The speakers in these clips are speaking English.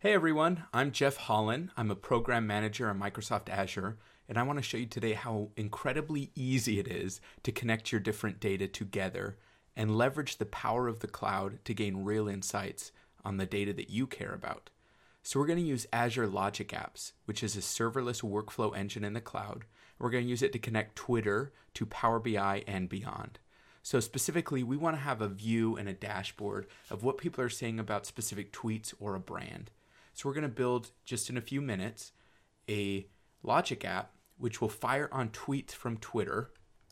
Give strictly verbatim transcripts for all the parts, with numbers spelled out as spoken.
Hey everyone, I'm Jeff Holland. I'm a program manager on Microsoft Azure, and I want to show you today how incredibly easy it is to connect your different data together and leverage the power of the cloud to gain real insights on the data that you care about. So we're going to use Azure Logic Apps, which is a serverless workflow engine in the cloud. We're going to use it to connect Twitter to Power B I and beyond. So specifically, we want to have a view and a dashboard of what people are saying about specific tweets or a brand. So we're going to build, just in a few minutes, a logic app which will fire on tweets from Twitter.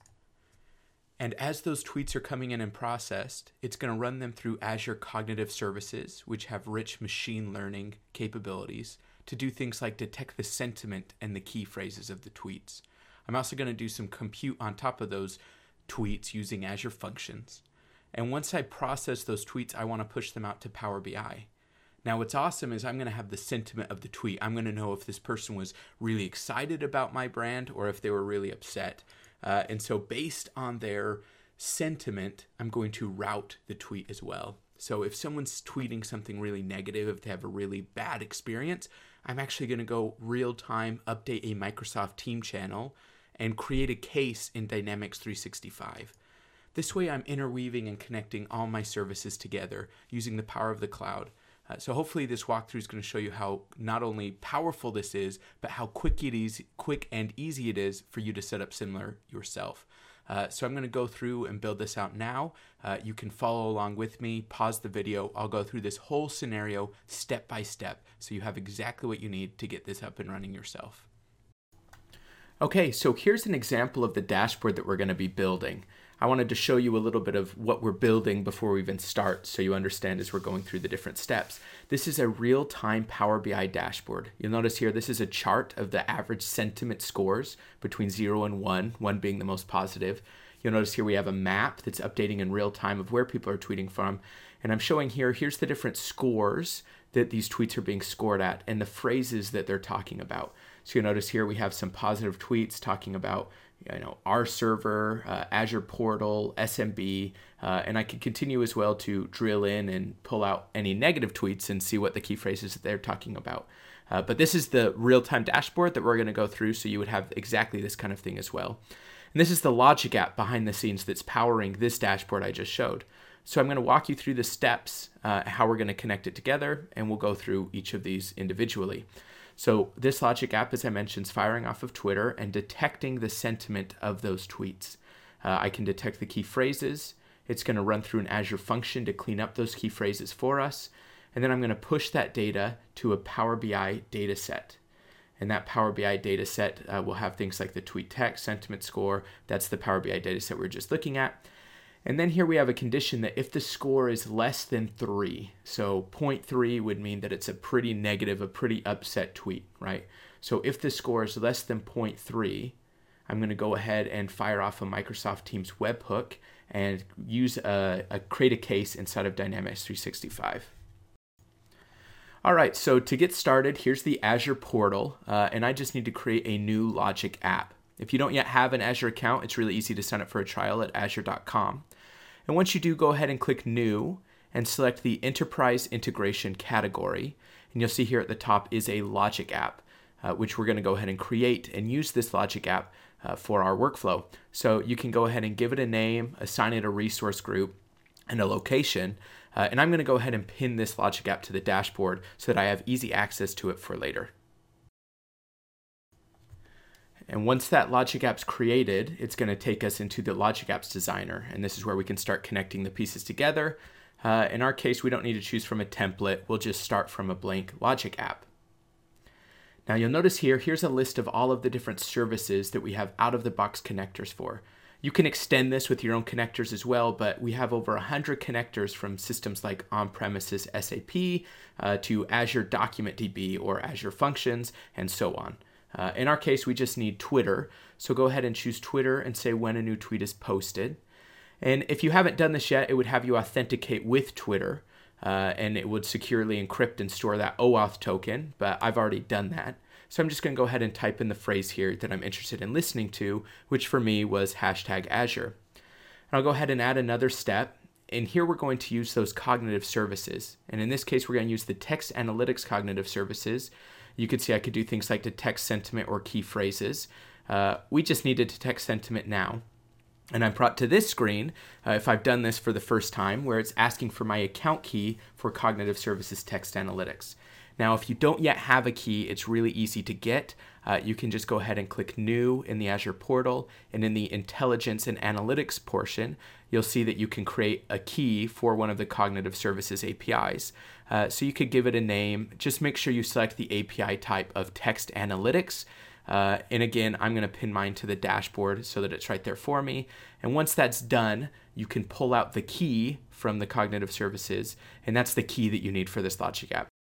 And as those tweets are coming in and processed, it's going to run them through Azure Cognitive Services, which have rich machine learning capabilities to do things like detect the sentiment and the key phrases of the tweets. I'm also going to do some compute on top of those tweets using Azure Functions. And once I process those tweets, I want to push them out to Power B I. Now, what's awesome is I'm going to have the sentiment of the tweet. I'm going to know if this person was really excited about my brand or if they were really upset. Uh, and so based on their sentiment, I'm going to route the tweet as well. So if someone's tweeting something really negative, if they have a really bad experience, I'm actually going to go real time, update a Microsoft Team channel, and create a case in Dynamics three sixty-five. This way I'm interweaving and connecting all my services together using the power of the cloud. Uh, so hopefully this walkthrough is going to show you how not only powerful this is, but how quick it is, quick and easy it is for you to set up similar yourself. Uh, so I'm going to go through and build this out now. Uh, you can follow along with me, pause the video. I'll go through this whole scenario step by step so you have exactly what you need to get this up and running yourself. Okay, so here's an example of the dashboard that we're going to be building. I wanted to show you a little bit of what we're building before we even start so you understand as we're going through the different steps. This is a real-time Power B I dashboard. You'll notice here this is a chart of the average sentiment scores between zero and one, one being the most positive. You'll notice here we have a map that's updating in real time of where people are tweeting from. And I'm showing here, here's the different scores that these tweets are being scored at and the phrases that they're talking about. So you'll notice here we have some positive tweets talking about you know, our server, uh, Azure portal, S M B, uh, and I can continue as well to drill in and pull out any negative tweets and see what the key phrases that they're talking about. Uh, but this is the real-time dashboard that we're going to go through, so you would have exactly this kind of thing as well. And this is the logic app behind the scenes that's powering this dashboard I just showed. So I'm going to walk you through the steps, uh, how we're going to connect it together, and we'll go through each of these individually. So this logic app, as I mentioned, is firing off of Twitter and detecting the sentiment of those tweets. Uh, I can detect the key phrases. It's going to run through an Azure function to clean up those key phrases for us. And then I'm going to push that data to a Power B I data set. And that Power B I data set uh, will have things like the tweet text, sentiment score. That's the Power B I data set we we're just looking at. And then here we have a condition that if the score is less than three, so zero point three would mean that it's a pretty negative, a pretty upset tweet, right? So if the score is less than zero point three, I'm going to go ahead and fire off a Microsoft Teams webhook and use a, a create a case inside of Dynamics three sixty-five. All right, so to get started, here's the Azure portal, uh, and I just need to create a new logic app. If you don't yet have an Azure account, it's really easy to sign up for a trial at azure dot com. And once you do, go ahead and click New and select the Enterprise Integration category. And you'll see here at the top is a logic app, uh, which we're going to go ahead and create and use this logic app uh, for our workflow. So you can go ahead and give it a name, assign it a resource group, and a location. Uh, and I'm going to go ahead and pin this logic app to the dashboard so that I have easy access to it for later. And once that logic app's created, it's going to take us into the logic apps designer. And this is where we can start connecting the pieces together. Uh, in our case, we don't need to choose from a template. We'll just start from a blank logic app. Now you'll notice here, here's a list of all of the different services that we have out-of-the-box connectors for. You can extend this with your own connectors as well, but we have over one hundred connectors from systems like on-premises S A P uh, to Azure Document D B or Azure Functions, and so on. Uh, in our case, we just need Twitter. So go ahead and choose Twitter and say when a new tweet is posted. And if you haven't done this yet, it would have you authenticate with Twitter, uh, and it would securely encrypt and store that OAuth token, but I've already done that. So I'm just going to go ahead and type in the phrase here that I'm interested in listening to, which for me was hashtag Azure. And I'll go ahead and add another step. and here we're going to use those cognitive services. And in this case, we're going to use the text analytics cognitive services. You could see I could do things like detect sentiment or key phrases. Uh, we just need to detect sentiment now. And I'm brought to this screen, uh, if I've done this for the first time, where it's asking for my account key for Cognitive Services Text Analytics. Now, if you don't yet have a key, it's really easy to get. Uh, you can just go ahead and click New in the Azure portal, and in the Intelligence and Analytics portion, you'll see that you can create a key for one of the Cognitive Services A P Is. Uh, so you could give it a name. Just make sure you select the A P I type of Text Analytics. Uh, and again, I'm going to pin mine to the dashboard so that it's right there for me. And once that's done, you can pull out the key from the Cognitive Services, and that's the key that you need for this Logic app.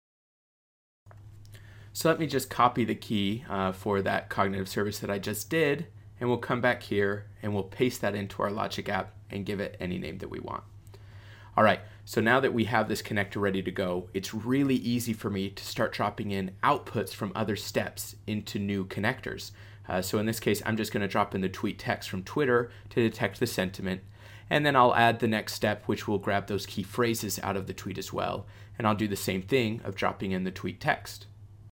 So let me just copy the key uh, for that cognitive service that I just did, and we'll come back here and we'll paste that into our Logic app and give it any name that we want. All right, so now that we have this connector ready to go, it's really easy for me to start dropping in outputs from other steps into new connectors. Uh, so in this case, I'm just going to drop in the tweet text from Twitter to detect the sentiment, and then I'll add the next step, which will grab those key phrases out of the tweet as well. And I'll do the same thing of dropping in the tweet text.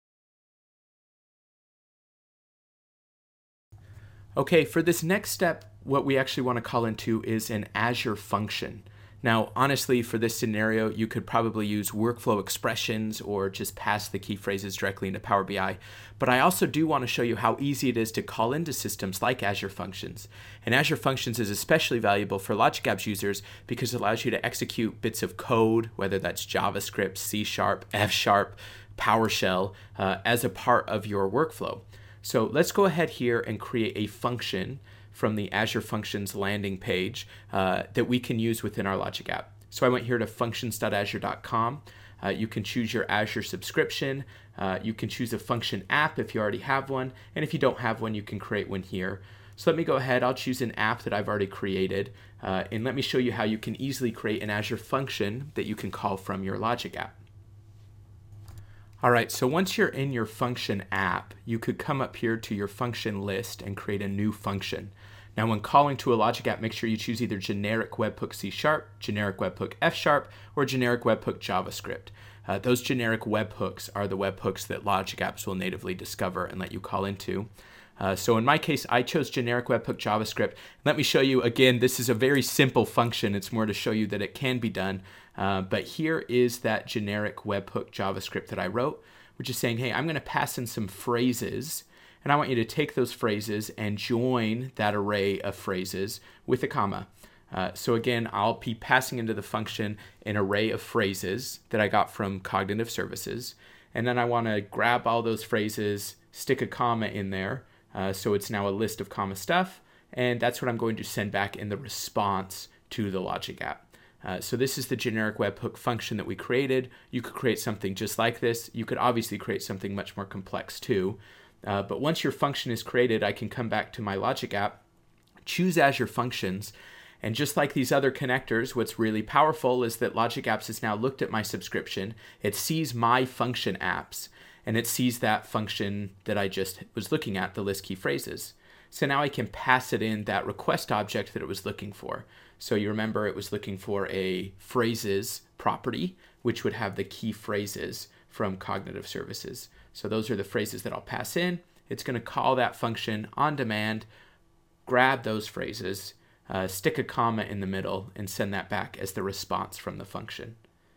Okay, for this next step, what we actually want to call into is an Azure function. Now, honestly, for this scenario, you could probably use workflow expressions or just pass the key phrases directly into Power B I. But I also do want to show you how easy it is to call into systems like Azure Functions. And Azure Functions is especially valuable for Logic Apps users because it allows you to execute bits of code, whether that's JavaScript, C Sharp, F Sharp, PowerShell, uh, as a part of your workflow. So let's go ahead here and create a function from the Azure Functions landing page uh, that we can use within our Logic app. So I went here to functions dot azure dot com. Uh, you can choose your Azure subscription. Uh, you can choose a function app if you already have one. And if you don't have one, you can create one here. So let me go ahead. I'll choose an app that I've already created. Uh, and let me show you how you can easily create an Azure function that you can call from your Logic app. All right, so once you're in your function app, you could come up here to your function list and create a new function. Now, when calling to a Logic app, make sure you choose either generic webhook C Sharp, generic webhook F Sharp, or generic webhook JavaScript. Uh, those generic webhooks are the webhooks that Logic apps will natively discover and let you call into. Uh, so in my case, I chose generic webhook JavaScript. Let me show you, again, this is a very simple function. It's more to show you that it can be done. Uh, but here is that generic webhook JavaScript that I wrote, which is saying, hey, I'm going to pass in some phrases, and I want you to take those phrases and join that array of phrases with a comma. Uh, so again, I'll be passing into the function an array of phrases that I got from Cognitive Services, and then I want to grab all those phrases, stick a comma in there, uh, so it's now a list of comma stuff, and that's what I'm going to send back in the response to the Logic app. Uh, so this is the generic webhook function that we created. You could create something just like this. You could obviously create something much more complex too. Uh, but once your function is created, I can come back to my Logic app, choose Azure Functions, and just like these other connectors, what's really powerful is that Logic Apps has now looked at my subscription. It sees my function apps, and it sees that function that I just was looking at, the list key phrases. So now I can pass it in that request object that it was looking for. So you remember it was looking for a phrases property, which would have the key phrases from Cognitive Services. So those are the phrases that I'll pass in. It's going to call that function on demand, grab those phrases, uh, stick a comma in the middle, and send that back as the response from the function.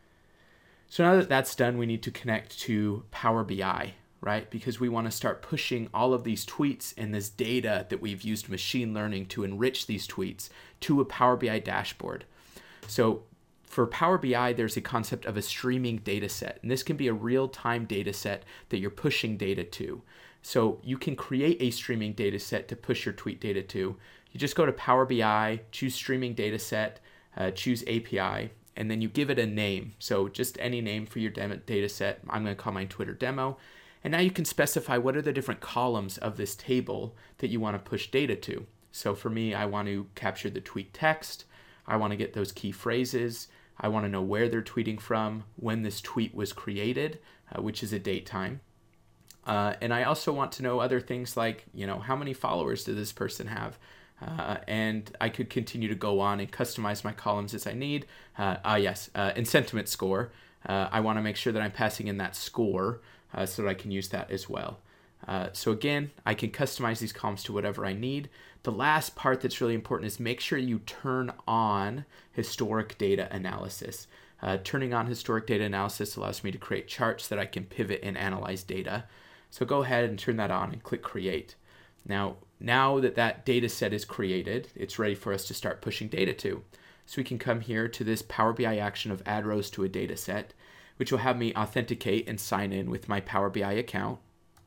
So now that that's done, we need to connect to Power B I, right? Because we want to start pushing all of these tweets and this data that we've used machine learning to enrich these tweets to a Power B I dashboard. So for Power B I, there's a concept of a streaming data set, and this can be a real-time data set that you're pushing data to. So you can create a streaming data set to push your tweet data to. You just go to Power B I, choose streaming data set, uh, choose A P I, and then you give it a name. So just any name for your data set. I'm going to call mine Twitter Demo. And now you can specify what are the different columns of this table that you want to push data to. So for me, I want to capture the tweet text. I want to get those key phrases. I want to know where they're tweeting from, when this tweet was created, uh, which is a date time. Uh, and I also want to know other things like, you know, how many followers does this person have? Uh, and I could continue to go on and customize my columns as I need. Uh, ah, yes, uh, and sentiment score. Uh, I want to make sure that I'm passing in that score uh, so that I can use that as well. Uh, so again, I can customize these columns to whatever I need. The last part that's really important is make sure you turn on historic data analysis. Uh, turning on historic data analysis allows me to create charts that I can pivot and analyze data. So go ahead and turn that on and click create. Now, now that that data set is created, it's ready for us to start pushing data to. So we can come here to this Power B I action of add rows to a data set, which will have me authenticate and sign in with my Power B I account.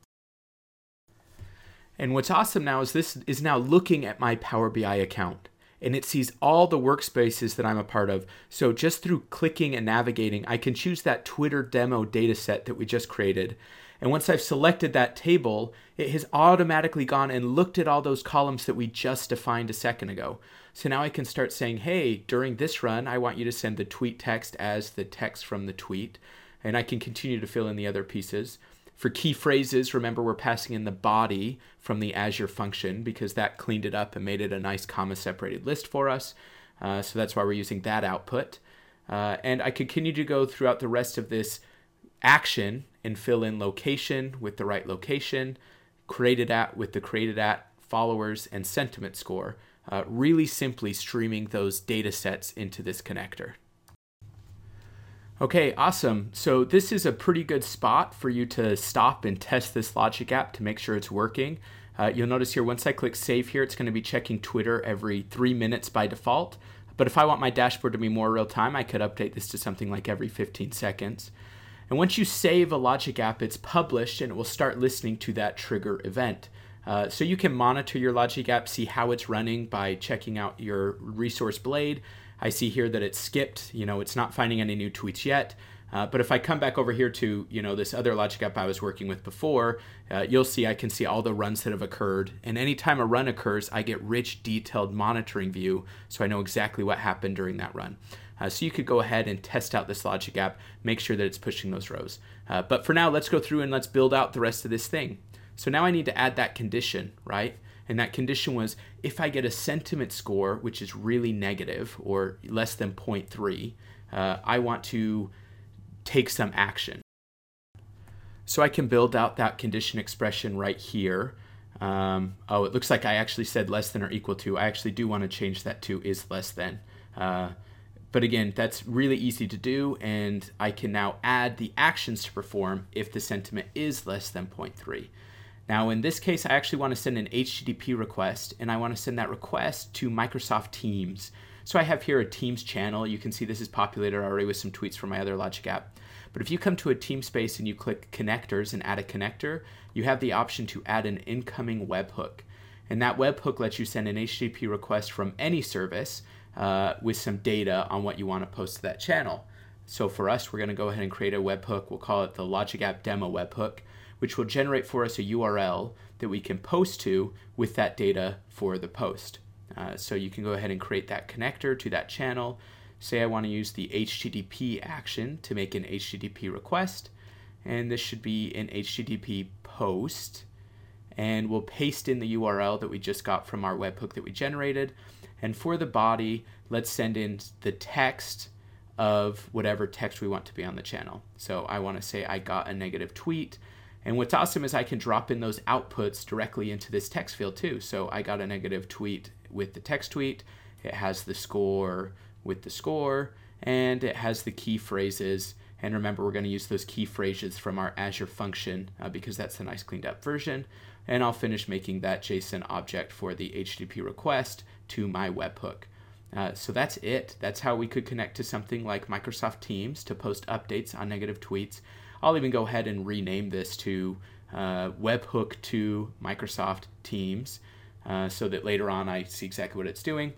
And what's awesome now is this is now looking at my Power B I account, and it sees all the workspaces that I'm a part of. So just through clicking and navigating, I can choose that Twitter demo data set that we just created. And once I've selected that table, it has automatically gone and looked at all those columns that we just defined a second ago. So now I can start saying, hey, during this run, I want you to send the tweet text as the text from the tweet. And I can continue to fill in the other pieces. For key phrases, remember we're passing in the body from the Azure function because that cleaned it up and made it a nice comma-separated list for us. Uh, so that's why we're using that output. Uh, and I continue to go throughout the rest of this action and fill in location with the right location, created at with the created at, followers, and sentiment score, uh, really simply streaming those data sets into this connector. Okay, awesome. So this is a pretty good spot for you to stop and test this Logic app to make sure it's working. Uh, you'll notice here, once I click save here, it's going to be checking Twitter every three minutes by default. But if I want my dashboard to be more real time, I could update this to something like every fifteen seconds. And once you save a Logic app, it's published and it will start listening to that trigger event. Uh, so you can monitor your Logic app, see how it's running by checking out your resource blade. I see here that it's skipped, you know, it's not finding any new tweets yet. Uh, but if I come back over here to, you know, this other Logic app I was working with before, uh, you'll see I can see all the runs that have occurred. And anytime a run occurs, I get rich, detailed monitoring view, so I know exactly what happened during that run. Uh, so you could go ahead and test out this Logic app, make sure that it's pushing those rows. Uh, but for now, let's go through and let's build out the rest of this thing. So now I need to add that condition, right? And that condition was if I get a sentiment score, which is really negative or less than zero point three, uh, I want to take some action. So I can build out that condition expression right here. Um, oh, it looks like I actually said less than or equal to. I actually do want to change that to is less than. Uh, But again, that's really easy to do, and I can now add the actions to perform if the sentiment is less than zero point three. Now in this case, I actually want to send an H T T P request, and I want to send that request to Microsoft Teams. So I have here a Teams channel. You can see this is populated already with some tweets from my other Logic app. But if you come to a Team space and you click connectors and add a connector, you have the option to add an incoming webhook. And that webhook lets you send an H T T P request from any service uh, with some data on what you want to post to that channel. So for us, we're going to go ahead and create a webhook. We'll call it the Logic App Demo webhook, which will generate for us a U R L that we can post to with that data for the post. Uh, so you can go ahead and create that connector to that channel. Say I want to use the H T T P action to make an H T T P request, and this should be an H T T P post, and we'll paste in the U R L that we just got from our webhook that we generated. And for the body, let's send in the text of whatever text we want to be on the channel. So I want to say I got a negative tweet. And what's awesome is I can drop in those outputs directly into this text field too. So I got a negative tweet with the text tweet. It has the score with the score, and it has the key phrases. And remember, we're going to use those key phrases from our Azure function uh, because that's the nice cleaned up version. And I'll finish making that JSON object for the H T T P request to my webhook. Uh, so that's it. That's how we could connect to something like Microsoft Teams to post updates on negative tweets. I'll even go ahead and rename this to uh, webhook to Microsoft Teams uh, so that later on I see exactly what it's doing.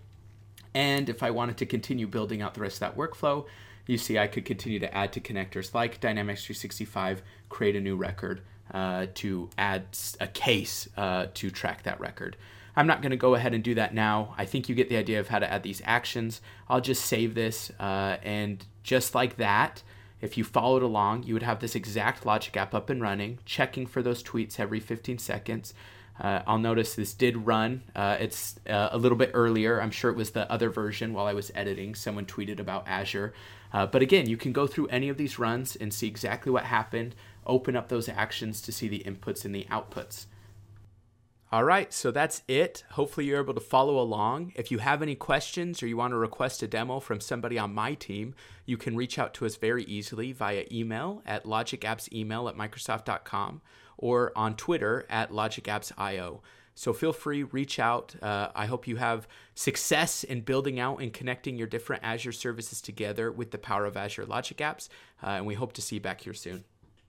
And if I wanted to continue building out the rest of that workflow, you see I could continue to add to connectors like Dynamics three sixty-five, create a new record uh, to add a case uh, to track that record. I'm not going to go ahead and do that now. I think you get the idea of how to add these actions. I'll just save this, uh, and just like that, if you followed along, you would have this exact Logic app up and running, checking for those tweets every fifteen seconds. Uh, I'll notice this did run. Uh, it's uh, a little bit earlier. I'm sure it was the other version while I was editing. Someone tweeted about Azure. Uh, but again, you can go through any of these runs and see exactly what happened, open up those actions to see the inputs and the outputs. All right, so that's it. Hopefully you're able to follow along. If you have any questions or you want to request a demo from somebody on my team, you can reach out to us very easily via email at logicappsemail at microsoft dot com or on Twitter at logicappsio. So feel free, reach out. Uh, I hope you have success in building out and connecting your different Azure services together with the power of Azure Logic Apps, uh, and we hope to see you back here soon.